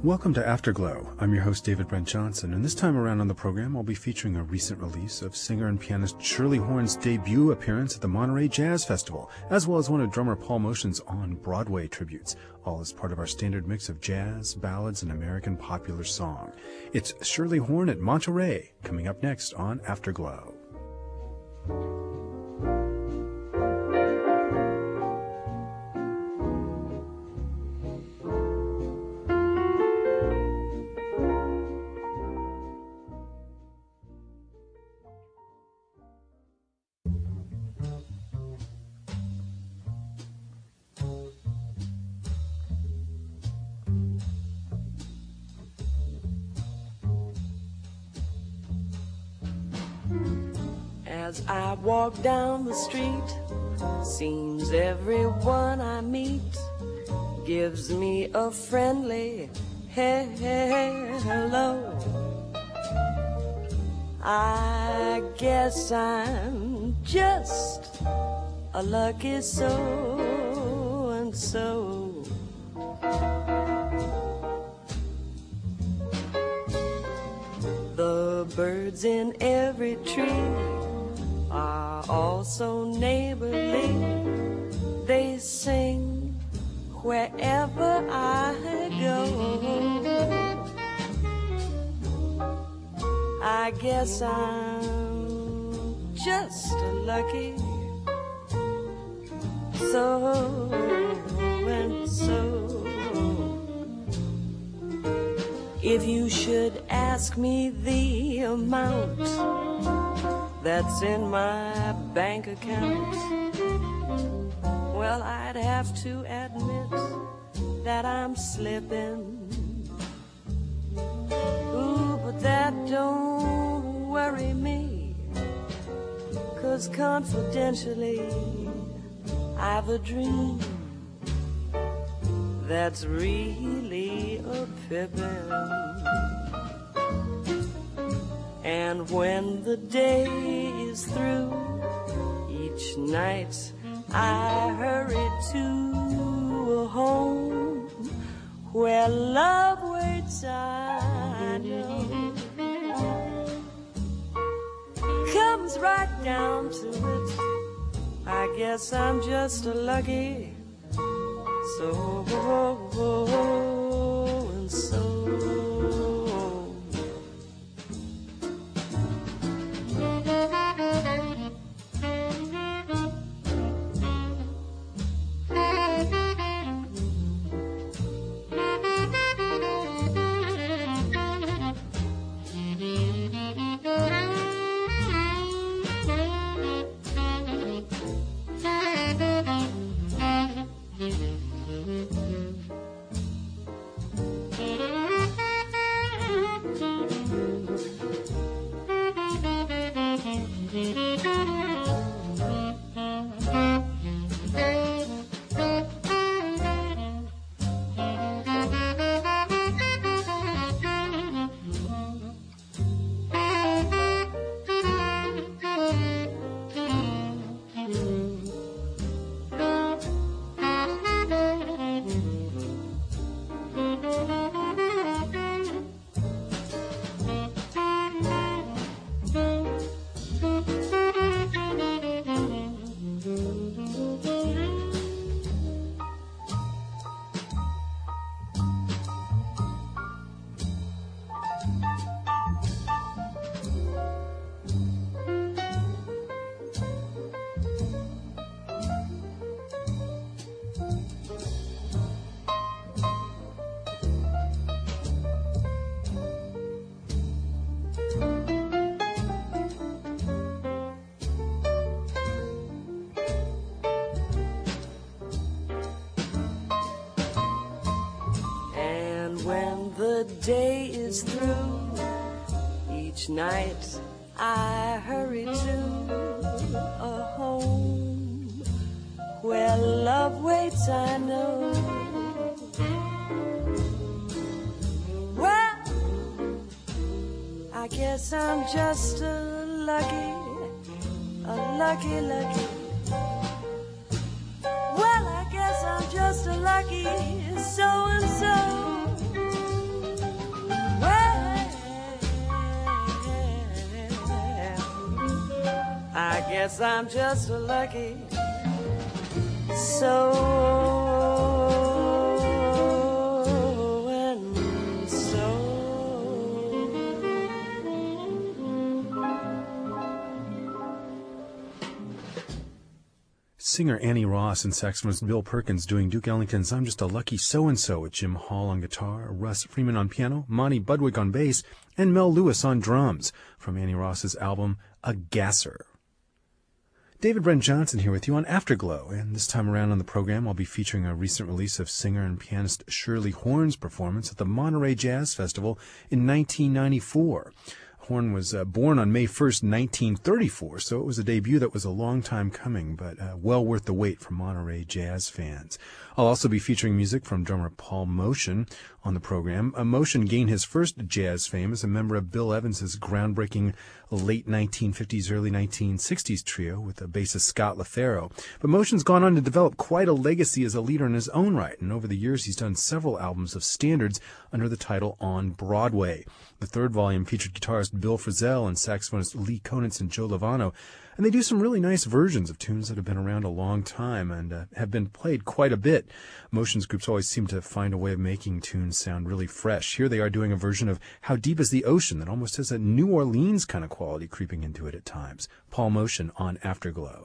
Welcome to Afterglow. I'm your host, David Brent Johnson, and this time around on the program, I'll be featuring a recent release of singer and pianist Shirley Horn's debut appearance at the Monterey Jazz Festival, as well as one of drummer Paul Motion's on-Broadway tributes, all as part of our standard mix of jazz, ballads, and American popular song. It's Shirley Horn at Monterey, coming up next on Afterglow. As I walk down the street, seems everyone I meet gives me a friendly hello. I guess I'm just a lucky so-and-so. The birds in every tree are also neighborly. They sing wherever I go. I guess I'm just a lucky so-and-so. If you should ask me the amount that's in my bank account, well, I'd have to admit that I'm slipping. Ooh, but that don't worry me, 'cause confidentially I've a dream that's really a pippin'. And when the day is through, each night I hurry to a home where love waits, I know. Comes right down to it, I guess I'm just a lucky so-and-so. Day is through, each night I hurry to a home where love waits, I know. Well, I guess I'm just a lucky well, I guess I'm just a lucky so-and-so. I guess I'm just lucky. So and so. Singer Annie Ross and saxophonist Bill Perkins doing Duke Ellington's I'm Just a Lucky So-and-So with Jim Hall on guitar, Russ Freeman on piano, Monty Budwig on bass, and Mel Lewis on drums from Annie Ross's album A Gasser. David Brent Johnson here with you on Afterglow, and this time around on the program I'll be featuring a recent release of singer and pianist Shirley Horn's performance at the Monterey Jazz Festival in 1994. Horn was born on May 1st, 1934, so it was a debut that was a long time coming, but well worth the wait for Monterey Jazz fans. I'll also be featuring music from drummer Paul Motian on the program. Motian gained his first jazz fame as a member of Bill Evans's groundbreaking late 1950s, early 1960s trio with the bassist Scott LaFaro. But Motian's gone on to develop quite a legacy as a leader in his own right, and over the years he's done several albums of standards under the title On Broadway. The third volume featured guitarist Bill Frisell and saxophonist Lee Konitz and Joe Lovano, and they do some really nice versions of tunes that have been around a long time and have been played quite a bit. Motian's groups always seem to find a way of making tunes sound really fresh. Here they are doing a version of How Deep is the Ocean that almost has a New Orleans kind of quality creeping into it at times. Paul Motian on Afterglow.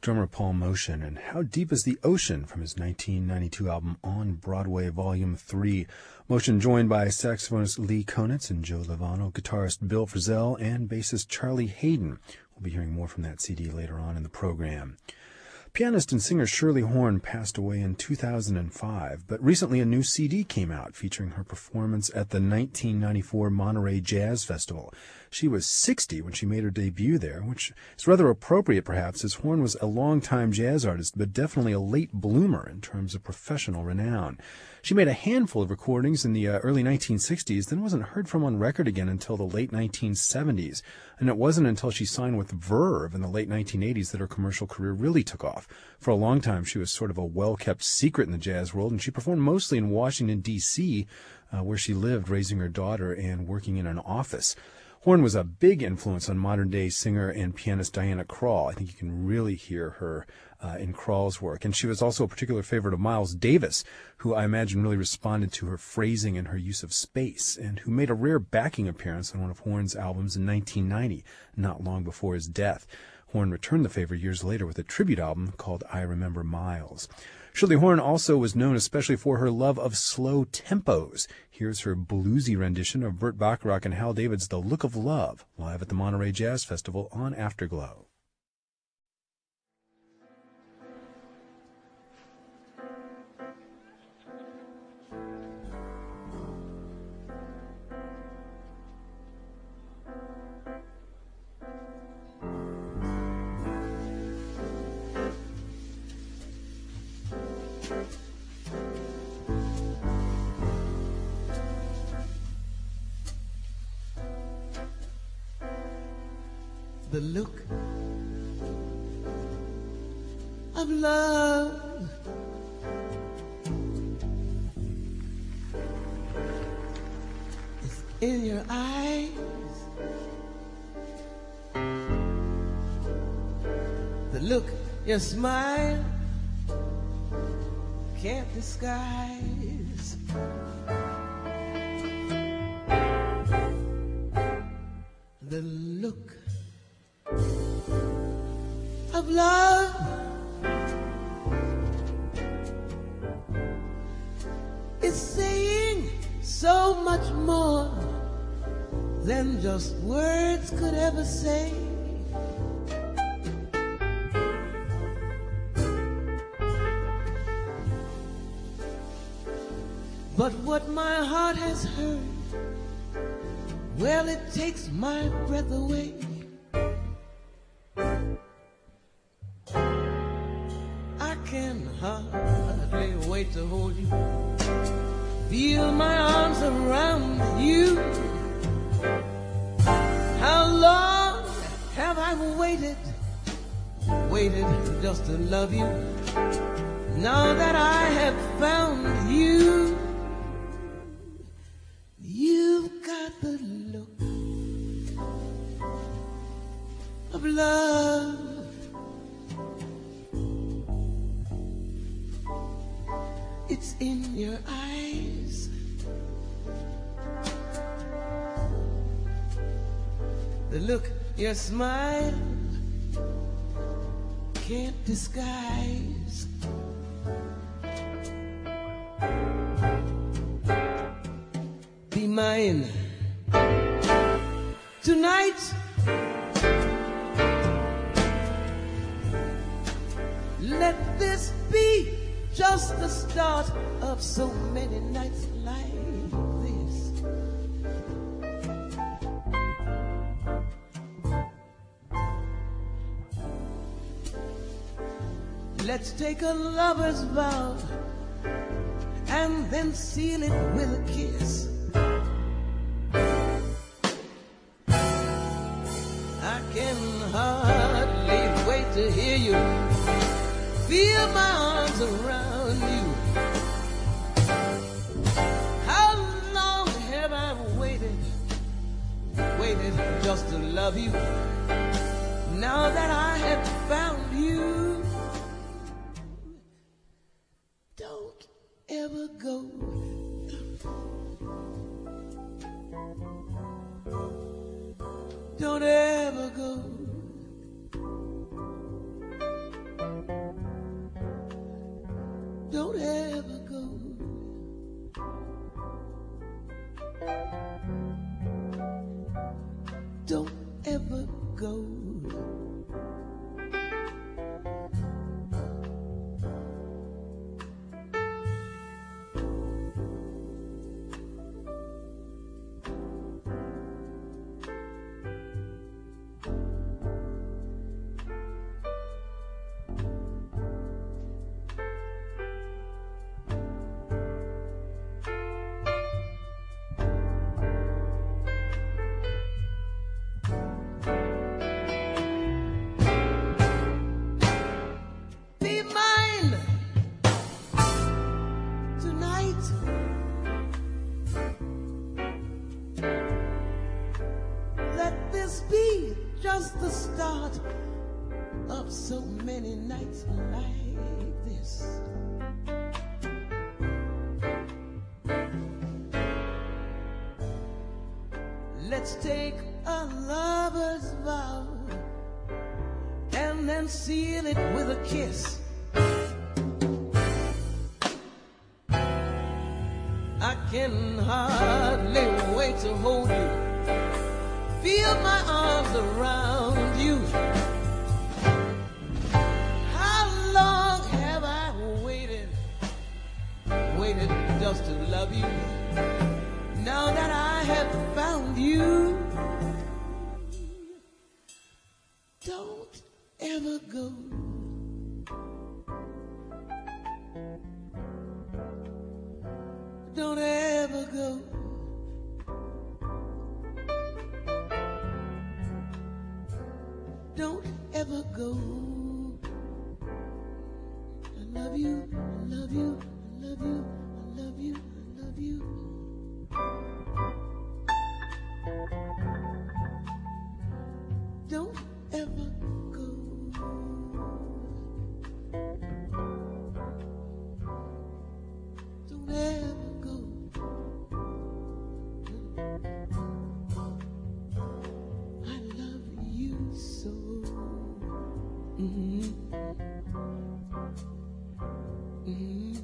drummer Paul Motian, and How Deep is the Ocean from his 1992 album On Broadway Volume 3. Motian joined by saxophonist Lee Konitz and Joe Lovano, guitarist Bill Frisell, and bassist Charlie Hayden. We'll be hearing more from that CD later on in the program. Pianist and singer Shirley Horn passed away in 2005, but recently a new CD came out featuring her performance at the 1994 Monterey Jazz Festival. She was 60 when she made her debut there, which is rather appropriate perhaps, as Horn was a long-time jazz artist, but definitely a late bloomer in terms of professional renown. She made a handful of recordings in the early 1960s, then wasn't heard from on record again until the late 1970s. And it wasn't until she signed with Verve in the late 1980s that her commercial career really took off. For a long time, she was sort of a well-kept secret in the jazz world, and she performed mostly in Washington, D.C., where she lived, raising her daughter and working in an office. Horn was a big influence on modern-day singer and pianist Diana Krall. I think you can really hear her in Krall's work. And she was also a particular favorite of Miles Davis, who I imagine really responded to her phrasing and her use of space, and who made a rare backing appearance on one of Horn's albums in 1990, not long before his death. Horn returned the favor years later with a tribute album called I Remember Miles. Shirley Horn also was known especially for her love of slow tempos. Here's her bluesy rendition of Burt Bacharach and Hal David's The Look of Love, live at the Monterey Jazz Festival on Afterglow. The look of love is in your eyes. The look, your smile can't disguise. The look of love is saying so much more than just words could ever say. But what my heart has heard, well, it takes my breath away. Hardly wait to hold you, feel my arms around you. How long have I waited just to love you? Now that I have found you, you've got the look of love. It's in your eyes. The look, your smile can't disguise. Be mine tonight. Let this be just the start of so many nights like this. Let's take a lover's vow and then seal it with a kiss. I can hardly wait to hear you, feel my arms around you. How long have I waited just to love you? Now that I have found you, don't ever go. Don't ever go. Just the start of so many nights like this. Let's take a lover's vow and then seal it with a kiss. I can hardly wait to hold you, feel my arms around you. How long have I waited just to love you? Now that I have found you, don't ever go. Don't ever go. Don't ever go. I love you, I love you, I love you, I love you, I love you. Don't ever go. Don't ever go. I love you so. Mm-hmm. Mm-hmm.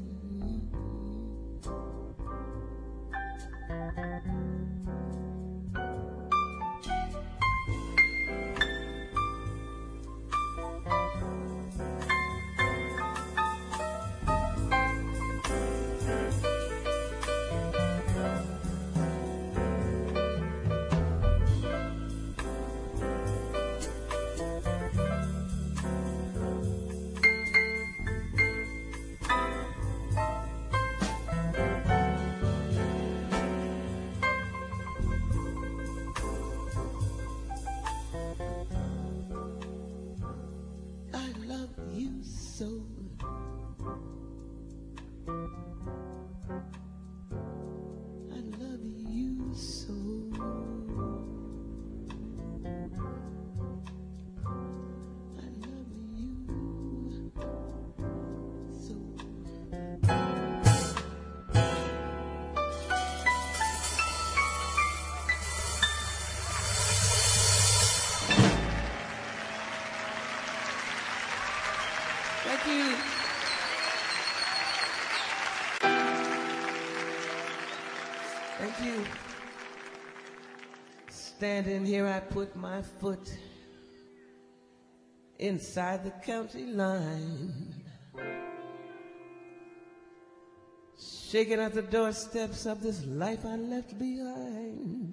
Thank you. Thank you. Standing here, I put my foot inside the county line, shaking at the doorsteps of this life I left behind.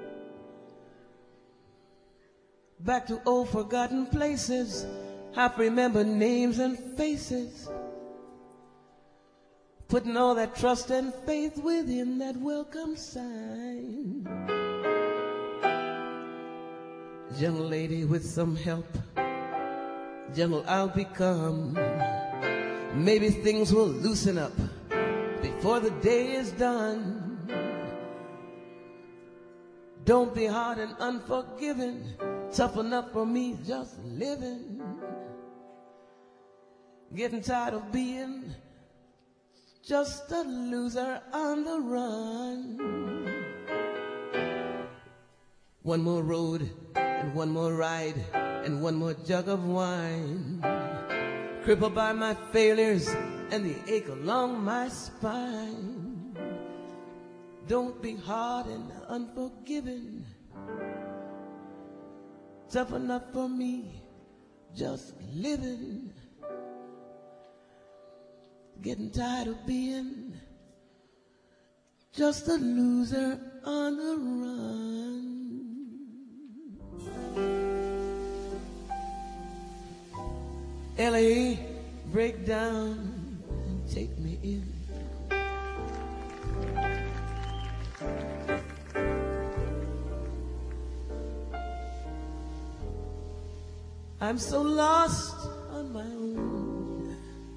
Back to old forgotten places, I remember names and faces, putting all that trust and faith within that welcome sign. Gentle lady with some help, gentle I'll become. Maybe things will loosen up before the day is done. Don't be hard and unforgiving, tough enough for me just living. Getting tired of being just a loser on the run. One more road and one more ride and one more jug of wine, crippled by my failures and the ache along my spine. Don't be hard and unforgiving, tough enough for me, just living. Getting tired of being just a loser on the run. L.A., break down and take me in. I'm so lost on my own.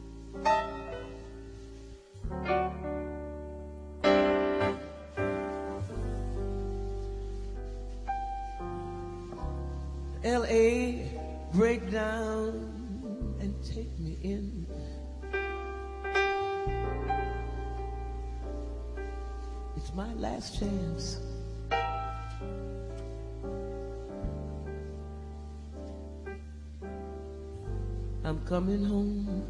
L.A., break down and take me in. It's my last chance. I'm coming home.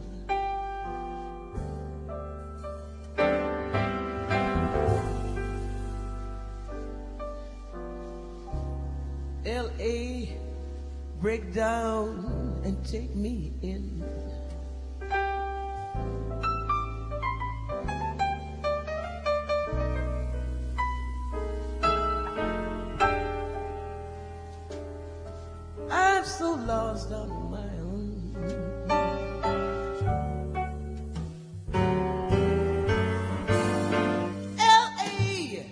L.A., break down and take me in. I'm so lost on my own. L.A.,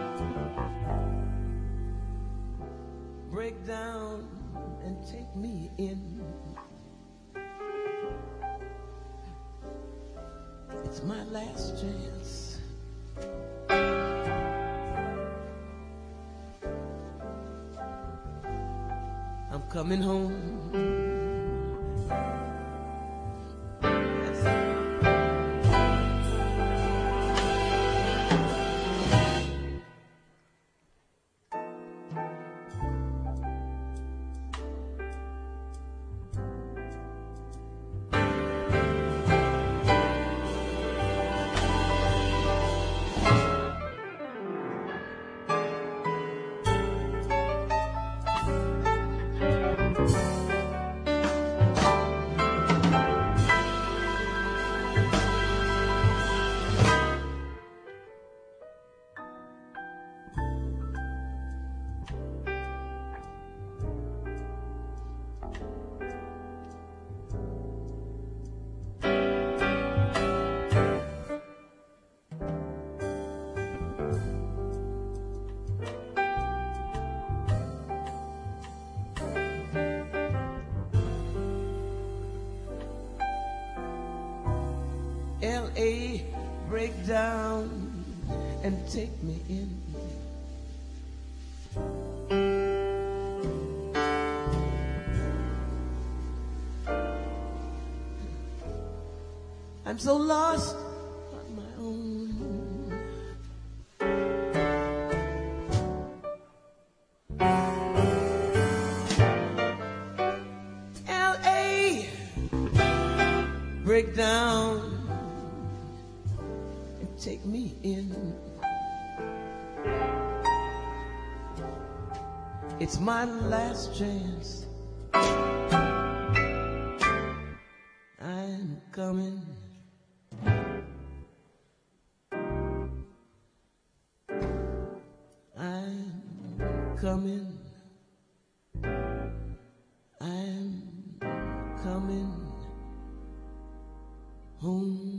break down and take me in. It's my last chance. I'm coming home. L.A., break down and take me in. I'm so lost on my own. L.A., break down. Take me in. It's my last chance. I'm coming. I'm coming. I'm coming home.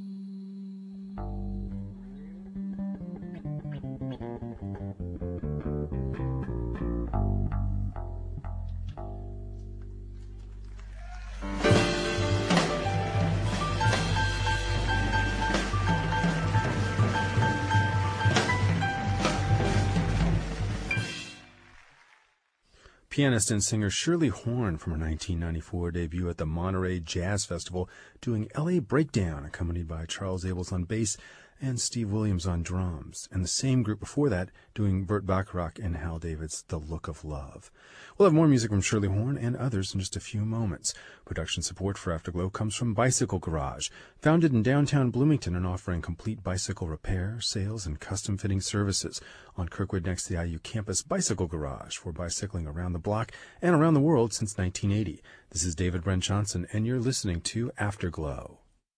Pianist and singer Shirley Horn from her 1994 debut at the Monterey Jazz Festival doing L.A. Breakdown, accompanied by Charles Abels on bass and Steve Williams on drums, and the same group before that doing Burt Bacharach and Hal David's The Look of Love. We'll have more music from Shirley Horn and others in just a few moments. Production support for Afterglow comes from Bicycle Garage, founded in downtown Bloomington and offering complete bicycle repair, sales, and custom fitting services. On Kirkwood next to the IU campus, Bicycle Garage for bicycling around the block and around the world since 1980. This is David Brent Johnson, and you're listening to Afterglow.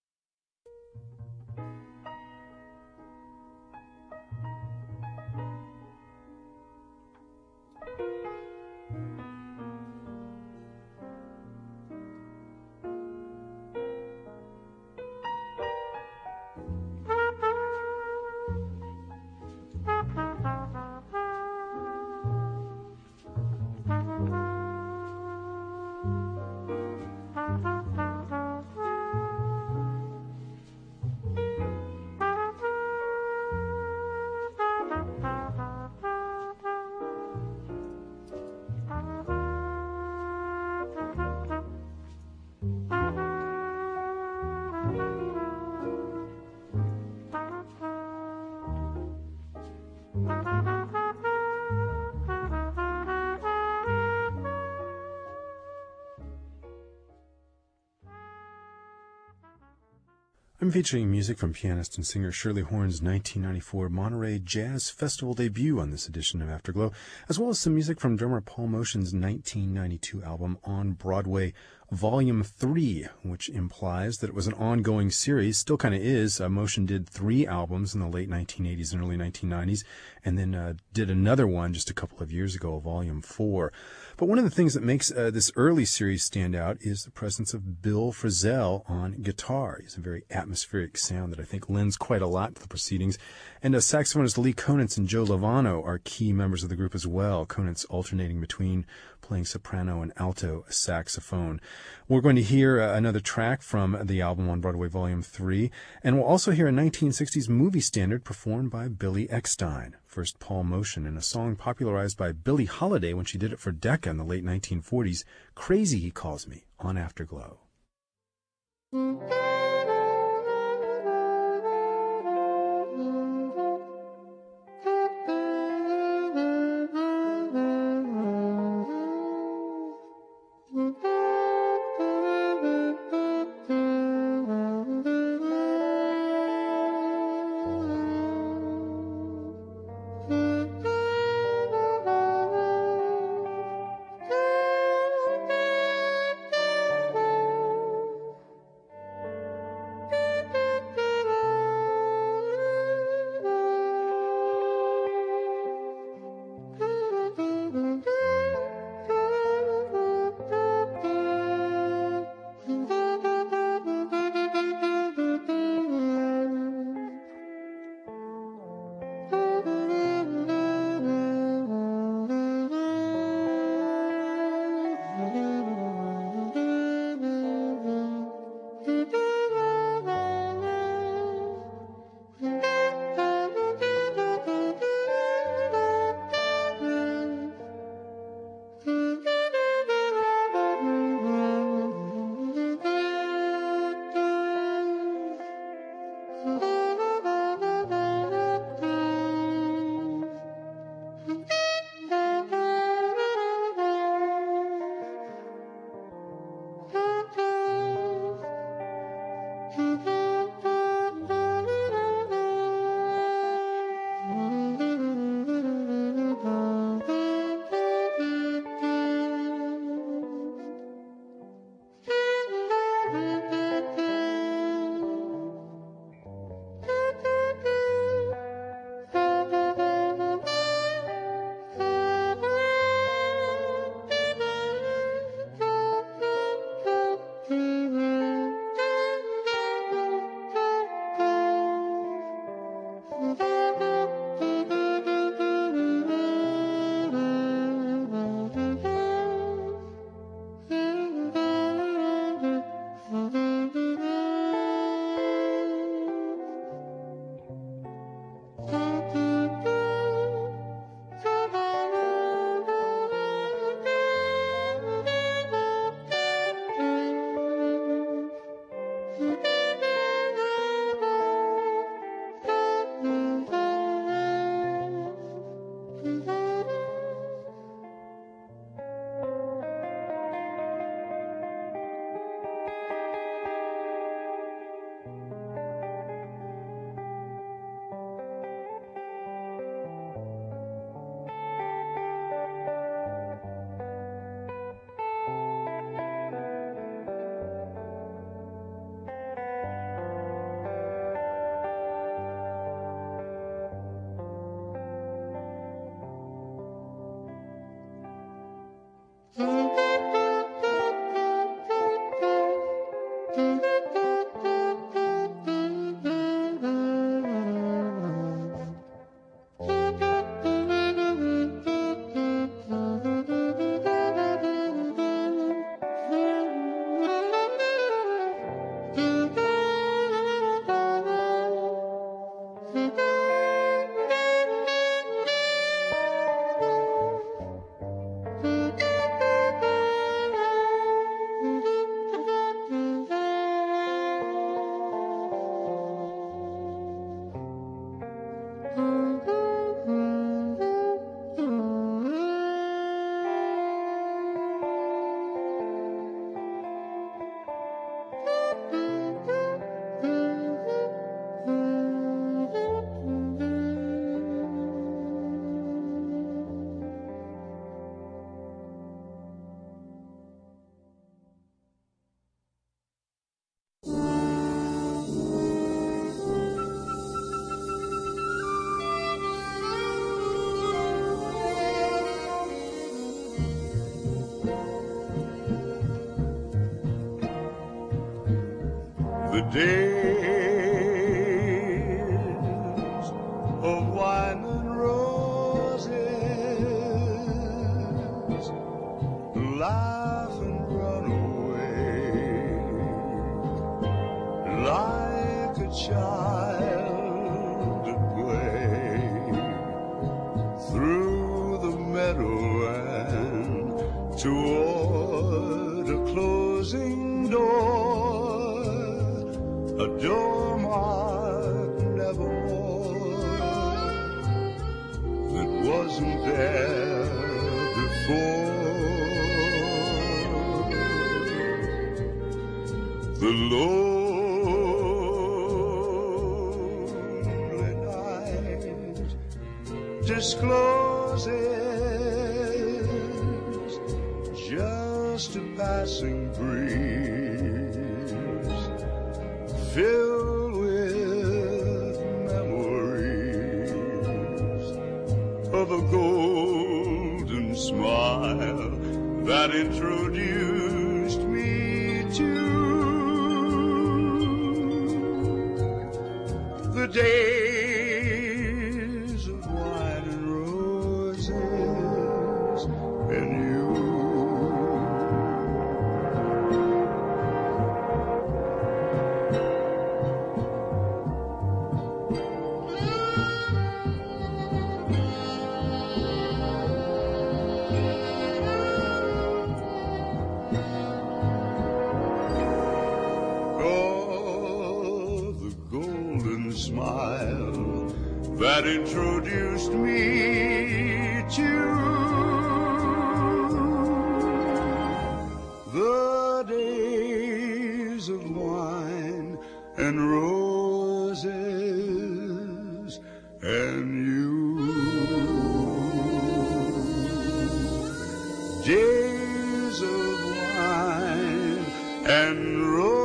I'm featuring music from pianist and singer Shirley Horn's 1994 Monterey Jazz Festival debut on this edition of Afterglow, as well as some music from drummer Paul Motian's 1992 album On Broadway, Volume 3, which implies that it was an ongoing series, still kind of is. Motian did 3 albums in the late 1980s and early 1990s, and then did another one just a couple of years ago, Volume 4. But one of the things that makes this early series stand out is the presence of Bill Frisell on guitar. He's a very atmospheric sound that I think lends quite a lot to the proceedings. And saxophonist Lee Konitz and Joe Lovano are key members of the group as well, Konitz alternating between playing soprano and alto saxophone. We're going to hear another track from the album On Broadway Volume 3, and we'll also hear a 1960s movie standard performed by Billy Eckstine. First Paul Motian in a song popularized by Billie Holiday when she did it for Decca in the late 1940s, Crazy He Calls Me, on Afterglow. days of wine and roses, laugh and run away like a child at play through the meadow and toward a closing door, a door marked nevermore, that wasn't there before. The lonely night discloses just a passing breeze filled with memories of a golden smile that introduced me to the days of wine and roses and you. Smile that introduced me to the days of wine and roses and you. Days of wine and roses.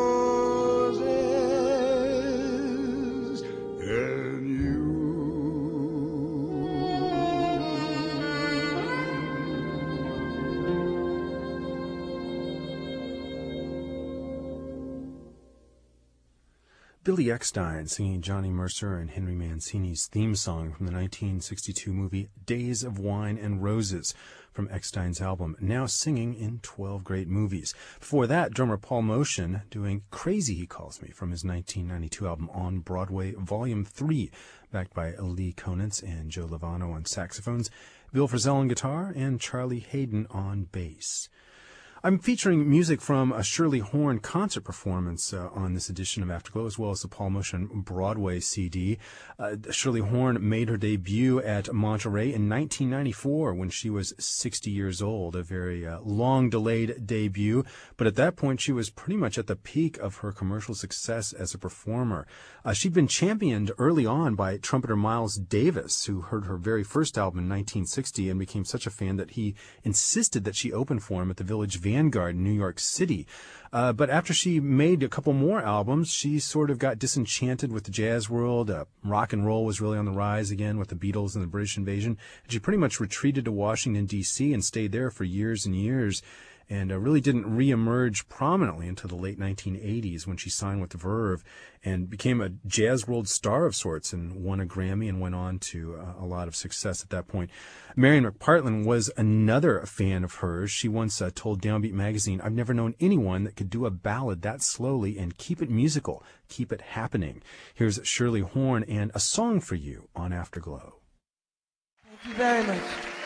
Billy Eckstine singing Johnny Mercer and Henry Mancini's theme song from the 1962 movie Days of Wine and Roses from Eckstine's album, Now Singing in 12 Great Movies. Before that, drummer Paul Motian doing Crazy He Calls Me from his 1992 album On Broadway Volume 3, backed by Lee Konitz and Joe Lovano on saxophones, Bill Frisell on guitar, and Charlie Hayden on bass. I'm featuring music from a Shirley Horn concert performance on this edition of Afterglow, as well as the Paul Motian Broadway CD. Shirley Horn made her debut at Monterey in 1994 when she was 60 years old, a very long-delayed debut. But at that point, she was pretty much at the peak of her commercial success as a performer. She'd been championed early on by trumpeter Miles Davis, who heard her very first album in 1960 and became such a fan that he insisted that she open for him at the Village Vanguard in New York City. But after she made a couple more albums, she sort of got disenchanted with the jazz world. Rock and roll was really on the rise again with the Beatles and the British Invasion. And she pretty much retreated to Washington, D.C. and stayed there for years and years, and really didn't reemerge prominently until the late 1980s when she signed with Verve and became a jazz world star of sorts and won a Grammy and went on to a lot of success at that point. Marion McPartland was another fan of hers. She once told Downbeat magazine, "I've never known anyone that could do a ballad that slowly and keep it musical, keep it happening." Here's Shirley Horn and A Song for You on Afterglow. Thank you very much.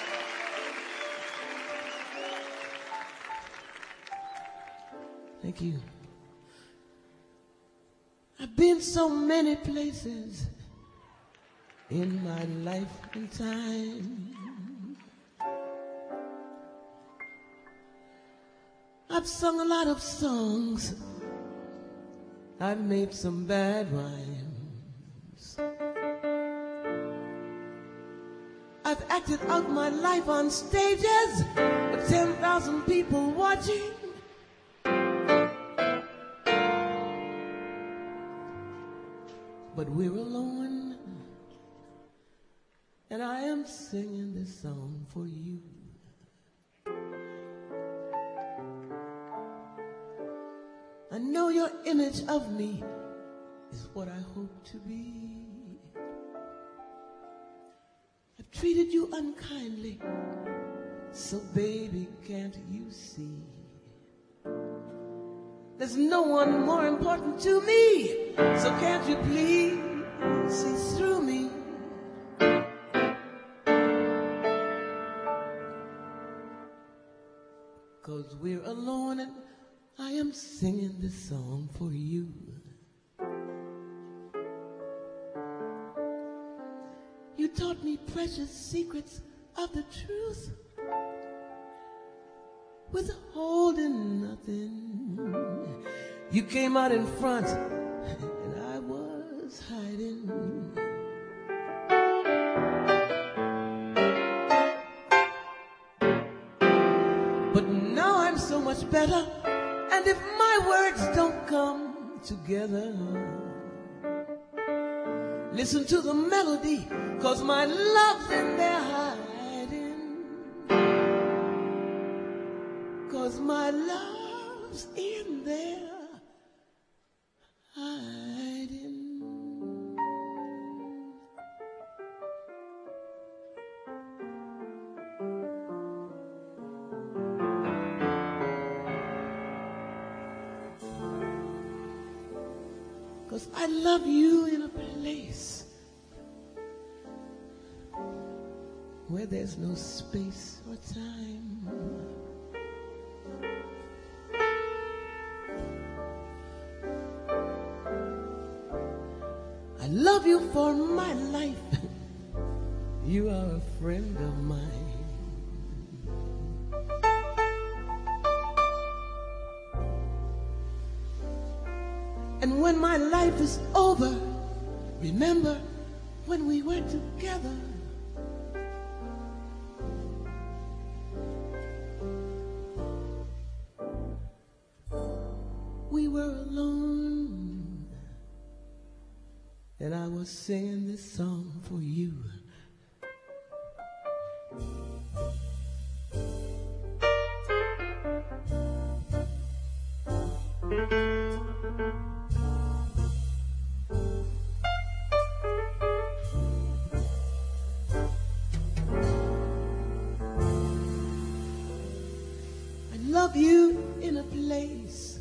Thank you. I've been so many places in my life and time. I've sung a lot of songs. I've made some bad rhymes. I've acted out my life on stages with 10,000 people watching. But we're alone, and I am singing this song for you. I know your image of me is what I hope to be. I've treated you unkindly, so baby, can't you see? There's no one more important to me, so can't you please see through me? 'Cause we're alone and I am singing this song for you. You taught me precious secrets of the truth, withholding nothing. You came out in front and I was hiding. But now I'm so much better, and if my words don't come together, listen to the melody, 'cause my love's in there hiding. 'Cause my love's in there hiding. Cause I love you in a place where there's no space or time. I love you for my life. You are a friend of mine. And when my life is over, remember when we were together. We were alone, and I was singing this song for you. Love you in a place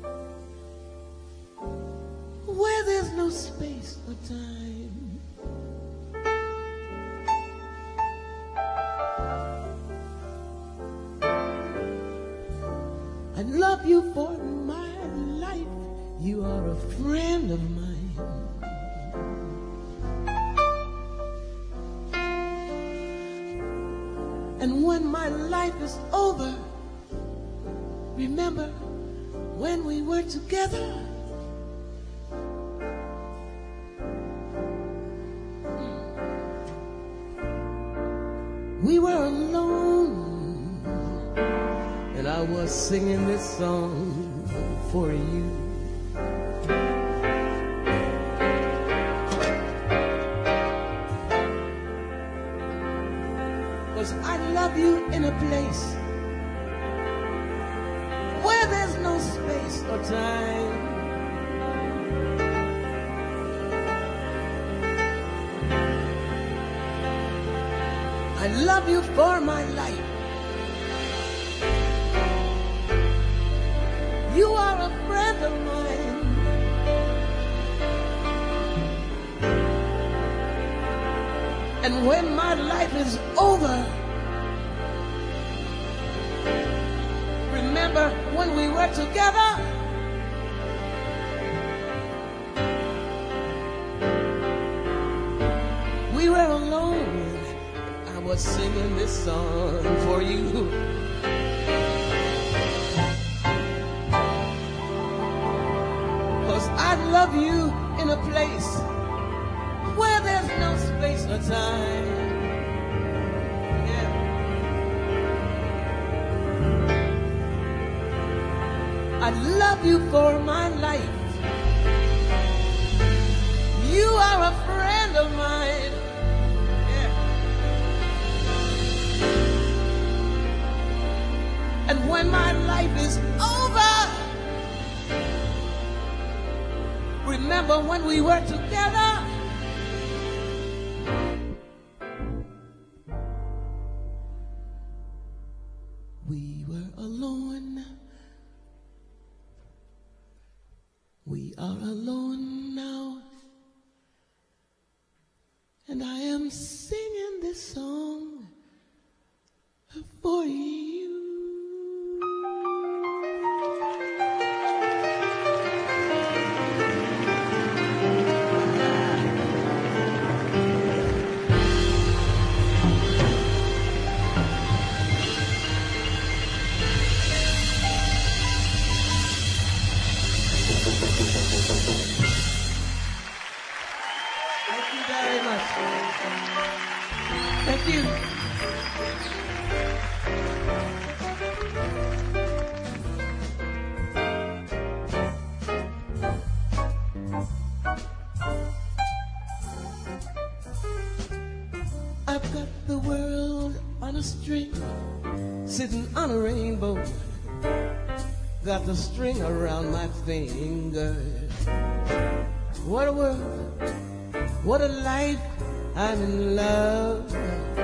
where there's no space or time. I love you for my life. You are a friend of mine. And when my life is over, remember when we were together. We were alone, and I was singing this song for you. Cause I love you in a place where there's no space or time. I love you for my life. You are a friend of mine. And when my life is over, remember when we were together. We were alone. I was singing this song for you. Cause I love you in a place where there's no space or time. I love you for my life. You are a friend of mine. Yeah. And when my life is over, remember remember when we were together. We were alone. We are alone now. And I am singing this song for you. Thank you very much. Thank you. I've got the world on a string, sitting on a rainbow. Got the string around my finger. What a world, what a life, I'm in love.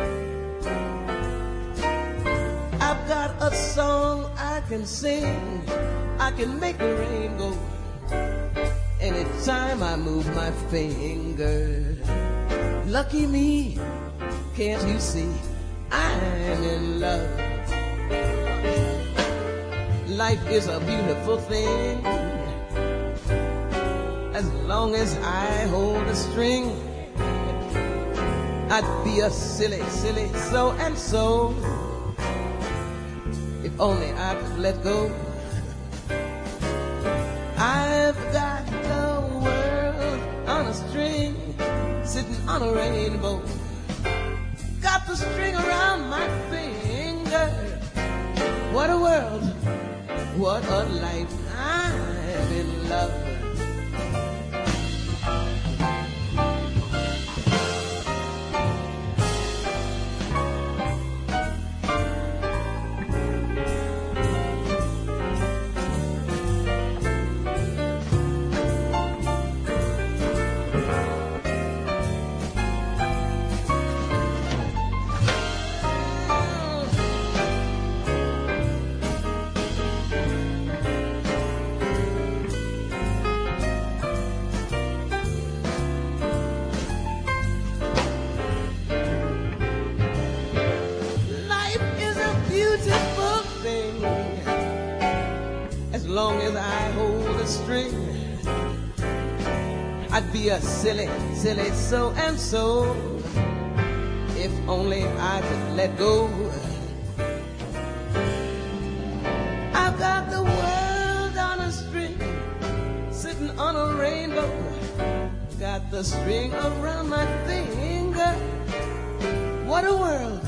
I've got a song I can sing, I can make the rain go anytime I move my finger. Lucky me, can't you see, I'm in love. Life is a beautiful thing, as long as I hold a string. I'd be a silly, silly so-and-so if only I could let go. I've got the world on a string, sitting on a rainbow. Got the string around my finger. What a world, what a life, I'm in love. As long as I hold a string, I'd be a silly, silly so-and-so if only I could let go. I've got the world on a string, sitting on a rainbow. Got the string around my finger. What a world.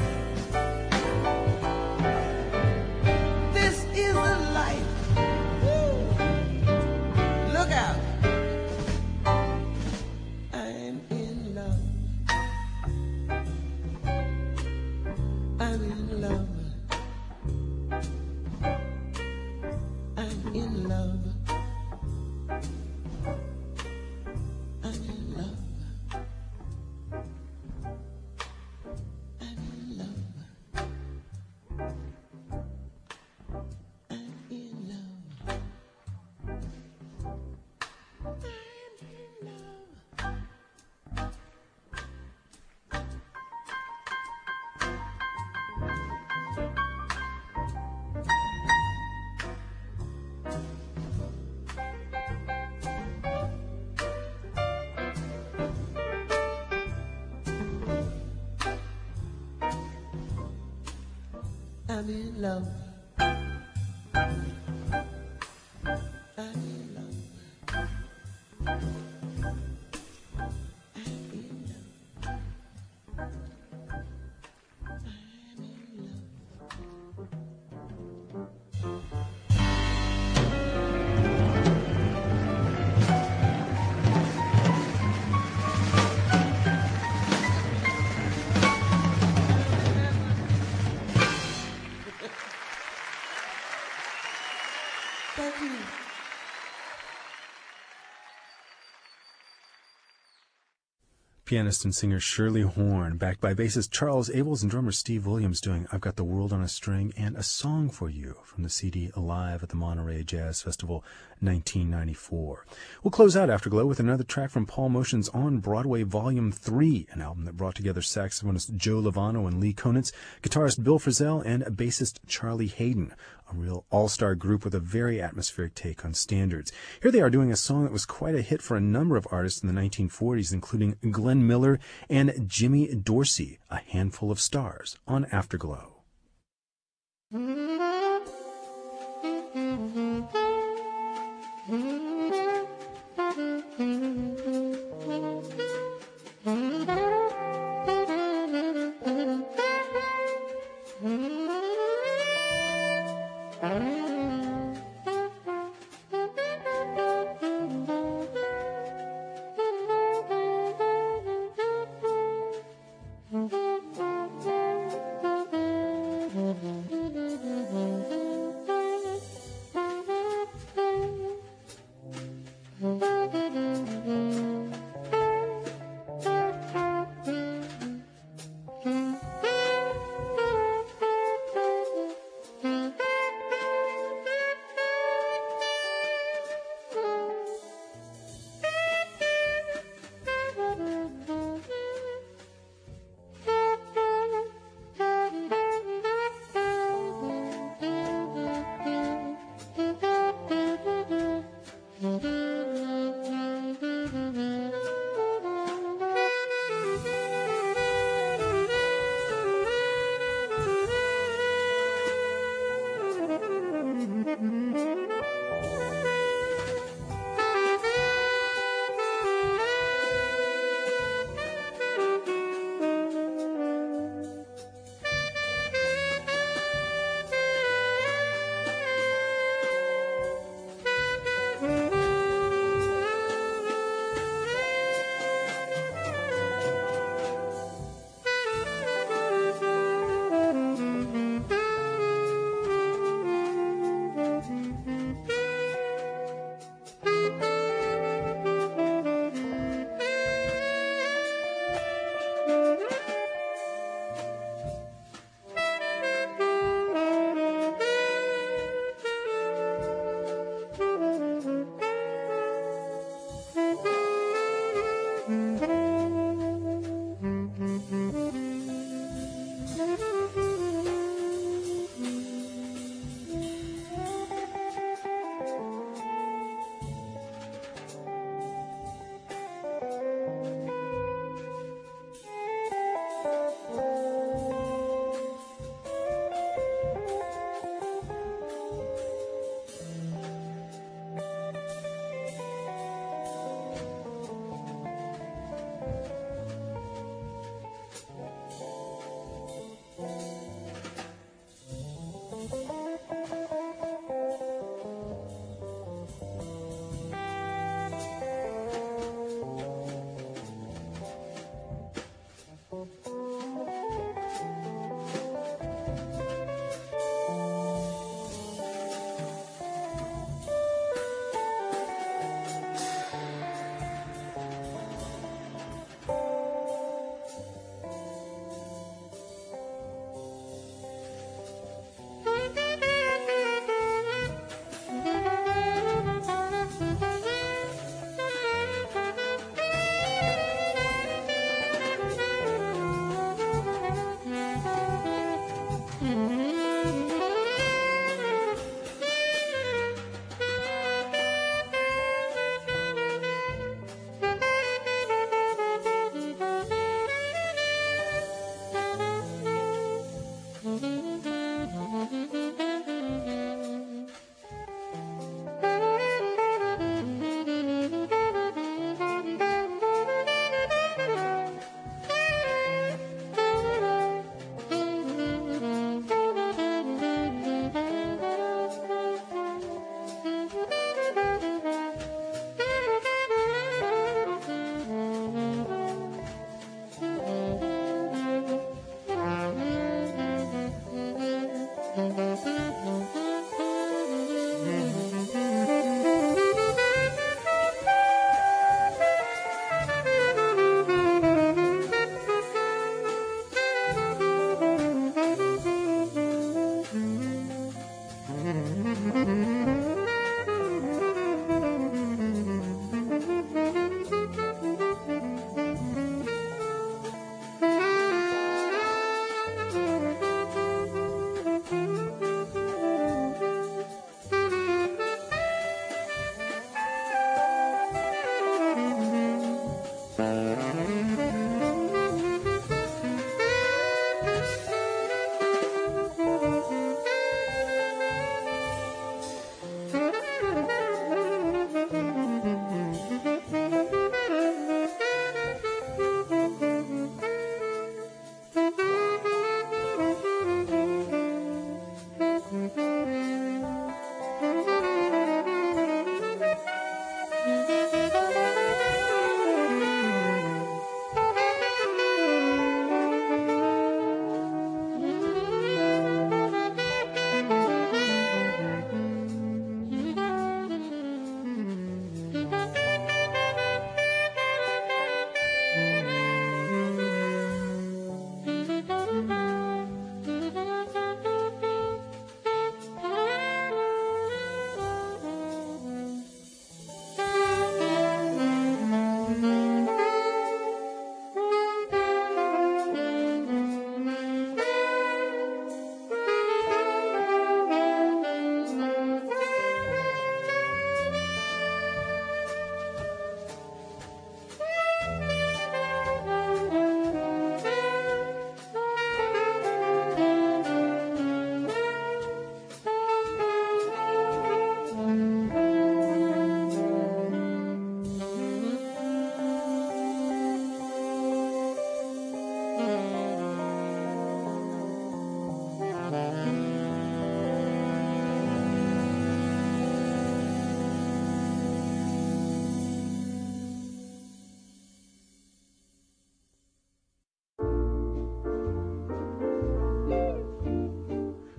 This is the life. Look out. I'm in love. I'm in love. I'm in love. I'm in love. I'm in love. I'm in love. I'm in love. I'm in love. I'm in love. I'm in love. Thank you. Pianist and singer Shirley Horn, backed by bassist Charles Abels and drummer Steve Williams, doing I've Got the World on a String and A Song for You from the CD Alive at the Monterey Jazz Festival 1994. We'll close out Afterglow with another track from Paul Motion's On Broadway Volume 3, an album that brought together saxophonist Joe Lovano and Lee Konitz, guitarist Bill Frisell, and bassist Charlie Hayden, a real all-star group with a very atmospheric take on standards. Here they are doing a song that was quite a hit for a number of artists in the 1940s, including Glenn Miller and Jimmy Dorsey, A Handful of Stars, on Afterglow.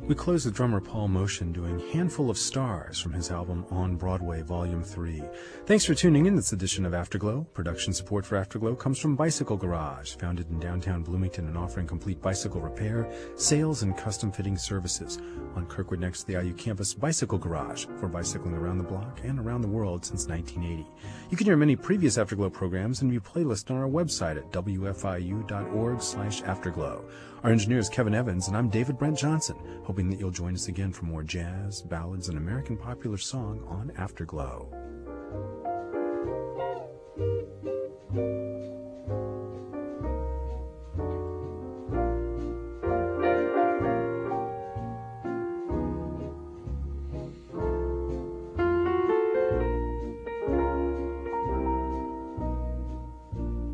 We close with drummer Paul Motion doing Handful of Stars from his album On Broadway Volume 3. Thanks for tuning in this edition of Afterglow. Production support for Afterglow comes from Bicycle Garage, founded in downtown Bloomington and offering complete bicycle repair, sales, and custom fitting services. On Kirkwood next to the IU campus, Bicycle Garage for bicycling around the block and around the world since 1980. You can hear many previous Afterglow programs and view playlists on our website at wfiu.org/afterglow. Our engineer is Kevin Evans, and I'm David Brent Johnson, hoping that you'll join us again for more jazz, ballads, and American popular song on Afterglow.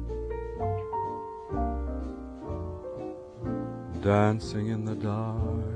Dancing in the dark